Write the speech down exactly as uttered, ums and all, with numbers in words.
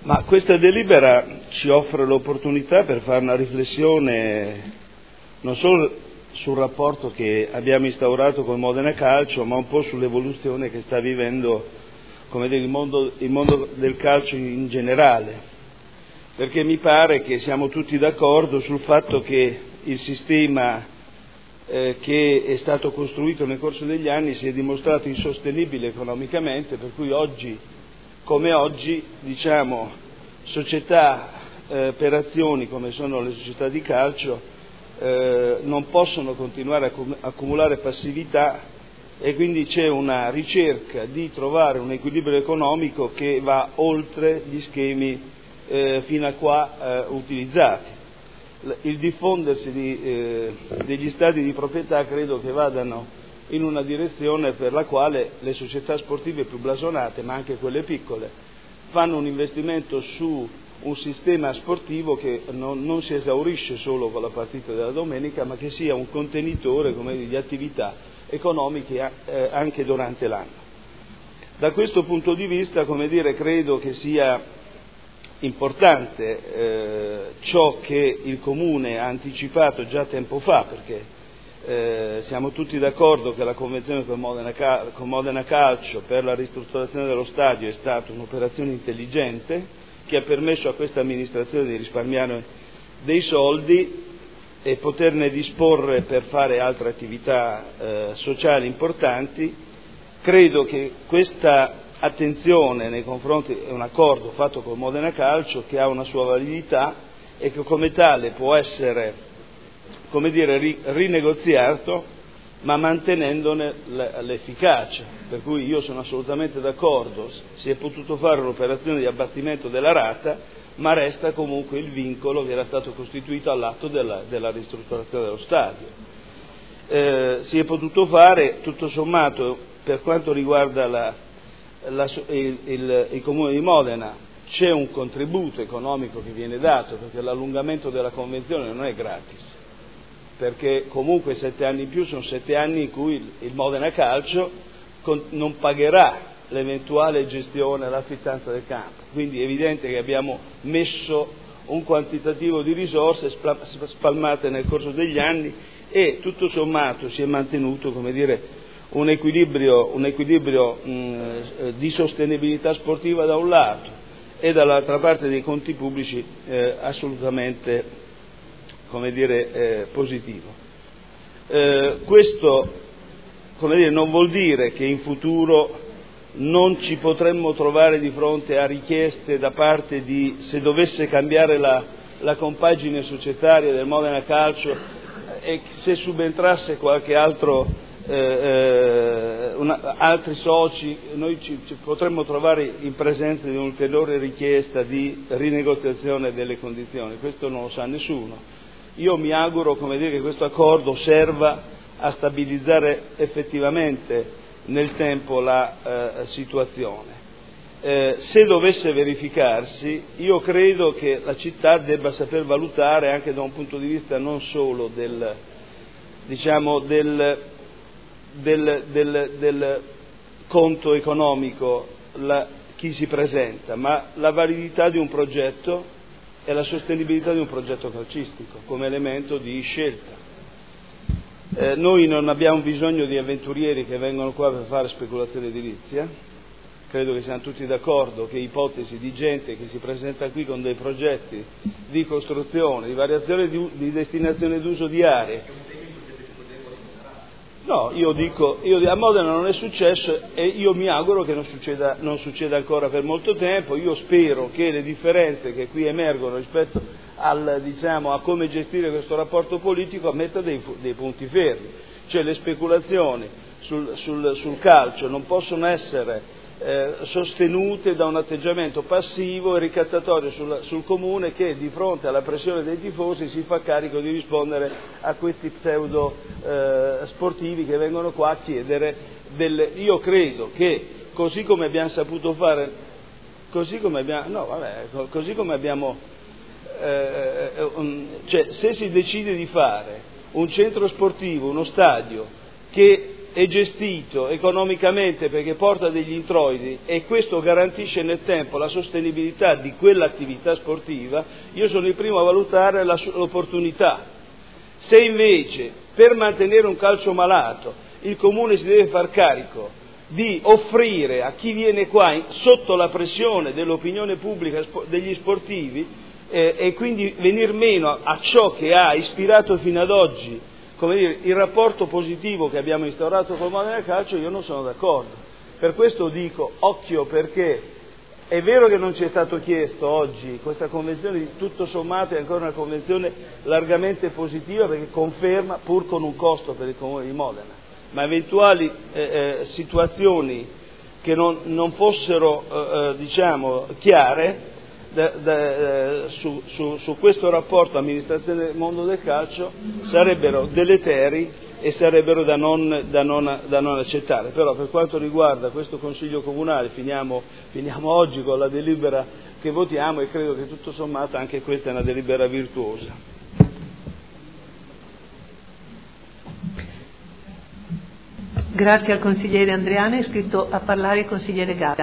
Ma questa delibera ci offre l'opportunità per fare una riflessione non solo sul rapporto che abbiamo instaurato con Modena Calcio, ma un po' sull'evoluzione che sta vivendo, come dire, il mondo, il mondo del calcio in generale, perché mi pare che siamo tutti d'accordo sul fatto che il sistema eh, che è stato costruito nel corso degli anni si è dimostrato insostenibile economicamente, per cui oggi come oggi, diciamo, società eh, per azioni come sono le società di calcio eh, non possono continuare a cum- accumulare passività, e quindi c'è una ricerca di trovare un equilibrio economico che va oltre gli schemi eh, fino a qua eh, utilizzati. Il diffondersi di, eh, degli stati di proprietà credo che vadano in una direzione per la quale le società sportive più blasonate, ma anche quelle piccole, fanno un investimento su un sistema sportivo che non, non si esaurisce solo con la partita della domenica, ma che sia un contenitore, come dire, di attività economiche eh, anche durante l'anno. Da questo punto di vista, come dire, credo che sia importante eh, ciò che il Comune ha anticipato già tempo fa, perché Eh, siamo tutti d'accordo che la convenzione con Modena, con Modena Calcio per la ristrutturazione dello stadio è stata un'operazione intelligente che ha permesso a questa amministrazione di risparmiare dei soldi e poterne disporre per fare altre attività eh, sociali importanti. Credo che questa attenzione nei confronti è un accordo fatto con Modena Calcio che ha una sua validità e che come tale può essere, come dire, rinegoziato, ma mantenendone l'efficacia, per cui io sono assolutamente d'accordo, si è potuto fare un'operazione di abbattimento della rata, ma resta comunque il vincolo che era stato costituito all'atto della, della ristrutturazione dello stadio. Eh, si è potuto fare, tutto sommato, per quanto riguarda la, la, il, il, il Comune di Modena, c'è un contributo economico che viene dato, perché l'allungamento della convenzione non è gratis, perché comunque sette anni in più sono sette anni in cui il Modena Calcio non pagherà l'eventuale gestione, l'affittanza del campo, quindi è evidente che abbiamo messo un quantitativo di risorse spalmate nel corso degli anni e tutto sommato si è mantenuto, come dire, un equilibrio, un equilibrio mh, di sostenibilità sportiva da un lato e dall'altra parte dei conti pubblici eh, assolutamente, come dire, eh, positivo. Eh, questo, come dire, non vuol dire che in futuro non ci potremmo trovare di fronte a richieste da parte di, se dovesse cambiare la, la compagine societaria del Modena Calcio e se subentrasse qualche altro, eh, eh, una, altri soci, noi ci, ci potremmo trovare in presenza di un'ulteriore richiesta di rinegoziazione delle condizioni, questo non lo sa nessuno. Io mi auguro, come dire, che questo accordo serva a stabilizzare effettivamente nel tempo la eh, situazione. Eh, se dovesse verificarsi, io credo che la città debba saper valutare anche da un punto di vista non solo del, diciamo, del, del, del, del conto economico la, chi si presenta, ma la validità di un progetto e la sostenibilità di un progetto calcistico come elemento di scelta. Eh, noi non abbiamo bisogno di avventurieri che vengono qua per fare speculazione edilizia, credo che siamo tutti d'accordo che ipotesi di gente che si presenta qui con dei progetti di costruzione, di variazione di, di destinazione d'uso di aree. No, io dico, io, a Modena non è successo e io mi auguro che non succeda, non succeda ancora per molto tempo. Io spero che le differenze che qui emergono rispetto al, diciamo, a come gestire questo rapporto politico metta dei, dei punti fermi, cioè le speculazioni sul, sul, sul calcio non possono essere eh, sostenute da un atteggiamento passivo e ricattatorio sul, sul comune che di fronte alla pressione dei tifosi si fa carico di rispondere a questi pseudo eh, sportivi che vengono qua a chiedere delle... Io credo che così come abbiamo saputo fare, così come abbiamo, no, vabbè, così come abbiamo, eh, un, cioè se si decide di fare un centro sportivo, uno stadio che è gestito economicamente perché porta degli introiti e questo garantisce nel tempo la sostenibilità di quell'attività sportiva, io sono il primo a valutare la, l'opportunità. Se invece per mantenere un calcio malato il Comune si deve far carico di offrire a chi viene qua sotto la pressione dell'opinione pubblica degli sportivi eh, e quindi venir meno a ciò che ha ispirato fino ad oggi, come dire, il rapporto positivo che abbiamo instaurato con Modena Calcio, io non sono d'accordo. Per questo dico occhio, perché è vero che non ci è stato chiesto oggi, questa convenzione tutto sommato è ancora una convenzione largamente positiva perché conferma, pur con un costo per il Comune di Modena, ma eventuali eh, eh, situazioni che non, non fossero eh, diciamo chiare da, da, su, su, su questo rapporto amministrazione del mondo del calcio sarebbero deleteri e sarebbero da non, da, non, da non accettare. Però per quanto riguarda questo Consiglio Comunale finiamo, finiamo oggi con la delibera che votiamo e credo che tutto sommato anche questa è una delibera virtuosa. Grazie al consigliere Andreani, è iscritto a parlare il consigliere Gatti.